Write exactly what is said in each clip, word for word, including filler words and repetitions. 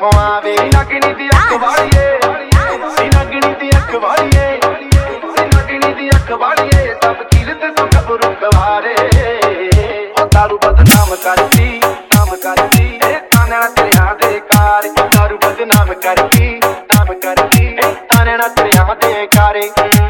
ਕਿੱਥੋਂ ਆਵੇ। ਨਗਣੀ ਦੀ ਅੱਖ ਵਾਲੀਏ, ਨਗਣੀ ਦੀ ਅੱਖ ਵਾਲੀਏ, ਨਗਣੀ ਦੀ ਅੱਖ ਵਾਲੀਏ, ਸਭ ਕੀਲ ਤੇ ਤੂੰ ਗੱਭਰੂ ਗਵਾਰੇ। ਉਹ ਦਾਰੂ ਬਦਨਾਮ ਕਰਦੀ, ਨਾਮ ਕਰਦੀ, ਇਹ ਤਾਨਿਆਂ ਤੇਰਿਆਂ ਦੇ ਕਾਰ। ਦਾਰੂ ਬਦਨਾਮ ਕਰਦੀ, ਨਾਮ ਕਰਦੀ, ਇਹ ਤਾਨਿਆਂ ਤੇਰਿਆਂ ਦੇ ਕਾਰੇ।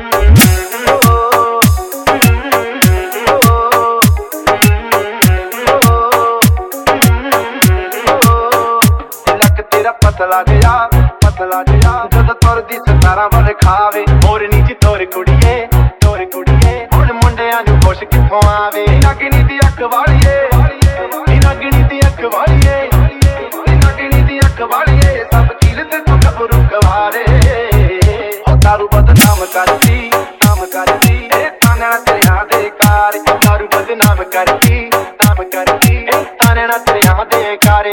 ਪਤਲਾ ਜਿਹਾ ਪਤਲਾ ਜਿਹਾ ਜਦੋਂ ਤੁਰਦੀ ਸਤਾਰਾਂ ਵਾਲੇ ਖਾਵੇ। ਹੋਰ ਨੀਚ ਤੋਰ ਕੁੜੀਏ, ਤੋਰ ਕੁੜੀਏ, ਹੁਣ ਮੁੰਡਿਆਂ ਨੂੰ ਖੁਸ਼ ਕਿੱਥੋਂ ਆਵੇ। ਨਗਣੀ ਦੀ ਅੱਖ ਵਾਲੀਏ, ਨਗਣੀ ਦੀ ਅੱਖ ਵਾਲੀਏ, ਨਗਣੀ ਦੀ ਅੱਖ ਵਾਲੀਏ, ਸਭ ਕੀਲ ਤੇ ਤੂੰ ਗੱਭਰੂ ਗਵਾਰੇ। ਉਹ ਦਾਰੂ ਬਦਨਾਮ ਕਰਦੀ, ਨਾਮ ਕਰਦੀ, ਇਹ ਤਾਨਿਆਂ ਤੇਰਿਆਂ ਦੇ ਕਾਰ। ਦਾਰੂ ਬਦਨਾਮ ਕਰਦੀ, ਨਾਮ ਕਰਦੀ, ਇਹ ਤਾਨਿਆਂ ਤੇਰਿਆਂ ਦੇ ਕਾਰੇ।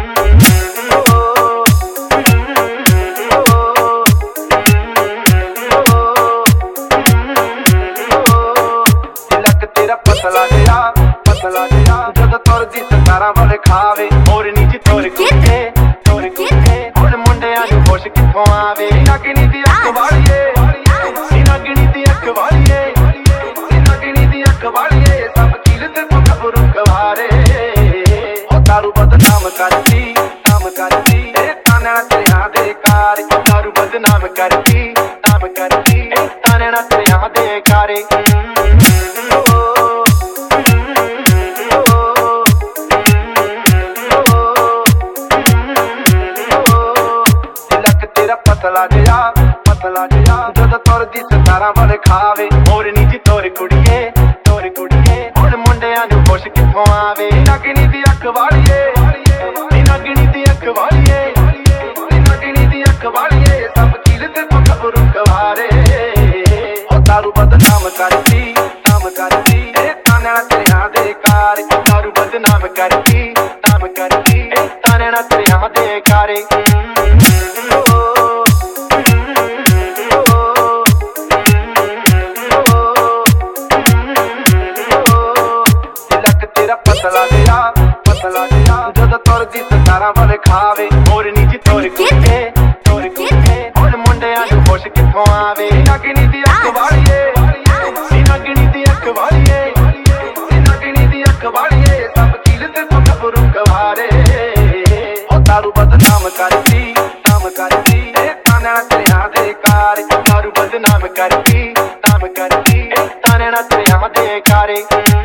ਪਤਲਾ ਜਿਹਾ ਪਤਲਾ ਜਿਹਾ ਜਦੋਂ ਤੁਰਦੀ ਸਤਾਰਾਂ ਵਾਲੇ ਖਾਵੇ। ਹੋਰ ਨੀਚ ਤੋਰ ਕੁੜੀਏ, ਤੋਰ ਕੁੜੀਏ, ਹੁਣ ਮੁੰਡਿਆਂ ਨੂੰ ਖੁਸ਼ ਕਿੱਥੋਂ ਆਵੇ। ਨਗਣੀ ਦੀ ਅੱਖ ਵਾਲੀਏ, ਨਗਣੀ ਦੀ ਅੱਖ ਵਾਲੀਏ, ਨਗਣੀ ਦੀ ਅੱਖ ਵਾਲੀਏ, ਸਭ ਕੀਲ ਤੇ ਤੂੰ ਗੱਭਰੂ ਗਵਾਰੇ। ਉਹ ਦਾਰੂ ਬਦਨਾਮ ਕਰਦੀ, ਨਾਮ ਕਰਦੀ, ਇਹ ਤਾਨਿਆਂ ਤੇਰਿਆਂ ਦੇ ਕਾਰ। ਦਾਰੂ ਬਦਨਾਮ ਕਰਦੀ, ਨਾਮ ਕਰਦੀ, ਇਹ ਤਾਨਿਆਂ ਤੇਰਿਆਂ ਦੇ ਕਾਰੇ। ਪਤਲਾ ਜਿਹਾ ਪਤਲਾ ਜਿਹਾ ਜਦੋਂ ਤੁਰਦੀ ਸਤਾਰਾਂ ਵਾਲੇ ਖਾਵੇ। ਹੋਰ ਨੀਚ ਤੋਰ ਕੁੜੀਏ, ਤੋਰ ਕੁੜੀਏ, ਹੁਣ ਮੁੰਡਿਆਂ ਨੂੰ ਖੁਸ਼ ਕਿੱਥੋਂ ਆਵੇ। ਨਗਣੀ ਦੀ ਅੱਖ ਵਾਲੀਏ, ਨਗਣੀ ਦੀ ਅੱਖ ਵਾਲੀਏ, ਨਗਣੀ ਦੀ ਅੱਖ ਵਾਲੀਏ, ਸਭ ਕੀਲ ਤੇ ਤੂੰ ਗੱਭਰੂ ਗਵਾਰੇ। ਉਹ ਦਾਰੂ ਬਦਨਾਮ ਕਰਦੀ, ਨਾਮ ਕਰਦੀ, ਇਹ ਤਾਨਿਆਂ ਤੇਰਿਆਂ ਦੇ ਕਾਰ। ਦਾਰੂ ਬਦਨਾਮ ਕਰਦੀ, ਨਾਮ ਕਰਦੀ, ਇਹ ਤਾਨਿਆਂ ਤੇਰਿਆਂ ਦੇ ਕਾਰੇ। ਪਤਲਾ ਜਿਹਾ ਪਤਲਾ ਜਿਹਾ ਜਦੋਂ ਤੁਰਦੀ ਸਤਾਰਾਂ ਵਾਲੇ ਖਾਵੇ। ਹੋਰ ਨੀਚ ਤੋਰ ਕੁੜੀਏ, ਤੋਰ ਕੁੜੀਏ, ਹੁਣ ਮੁੰਡਿਆਂ ਨੂੰ ਖੁਸ਼ ਕਿੱਥੋਂ ਆਵੇ। ਨਗਣੀ ਦੀ ਅੱਖ ਵਾਲੀਏ, ਨਗਣੀ ਦੀ ਅੱਖ ਵਾਲੀਏ, ਨਗਣੀ ਦੀ ਅੱਖ ਵਾਲੀਏ, ਸਭ ਕੀਲ ਤੇ ਤੂੰ ਗੱਭਰੂ ਗਵਾਰੇ। ਉਹ ਦਾਰੂ ਬਦਨਾਮ ਕਰਦੀ, ਨਾਮ ਕਰਦੀ, ਇਹ ਤਾਨਿਆਂ ਤੇਰਿਆਂ ਦੇ ਕਾਰ। ਦਾਰੂ ਬਦਨਾਮ ਕਰਦੀ, ਨਾਮ ਕਰਦੀ, ਇਹ ਤਾਨਿਆਂ ਤੇਰਿਆਂ ਦੇ ਕਾਰੇ।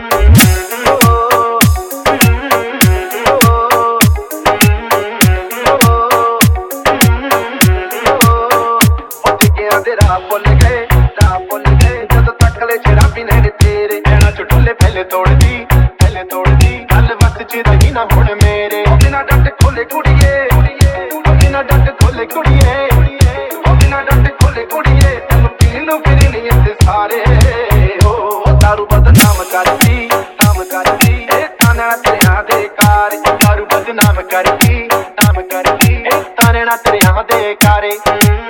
ਰਾਹ ਭੁੱਲ ਗਏ, ਰਾਹ ਭੁੱਲ ਗਏ, ਜਦੋਂ ਤੱਕ ਲੈ ਸ਼ਰਾਬੀ ਨੈਣ ਤੇਰੇ। ਨੈਣਾ ਚ ਢੁੱਲੇ ਫੈਲੇ ਤੋੜਦੀ, ਫੈਲੇ ਤੋੜਦੀ, ਗੱਲ ਵਕਤ ਚ ਰਹੀ ਨਾ ਹੁਣ ਮੇਰੇ। ਬਿਨਾਂ ਡੱਟ ਖੋਲੇ ਕੁੜੀਏ, ਬਿਨਾਂ ਡੱਟ ਖੋਲੇ ਕੁੜੀਏ, ਬਿਨਾਂ ਡੱਟ ਖੋਲੇ ਕੁੜੀਏ, ਤੈਨੂੰ ਪੀਣ ਨੂੰ ਫਿਰ ਨਹੀਂ ਇੱਥੇ ਸਾਰੇ। ਉਹ ਦਾਰੂ ਬਦਨਾਮ ਕਰਦੀ, ਨਾਮ ਕਰਦੀ, ਇਹ ਤਾਨਿਆਂ ਤੇਰਿਆਂ ਦੇ ਕਾਰ। ਦਾਰੂ ਬਦਨਾਮ ਕਰਦੀ, ਨਾਮ ਕਰਦੀ, ਇਹ ਤਾਨਿਆਂ ਤੇਰਿਆਂ ਦੇ ਕਾਰੇ।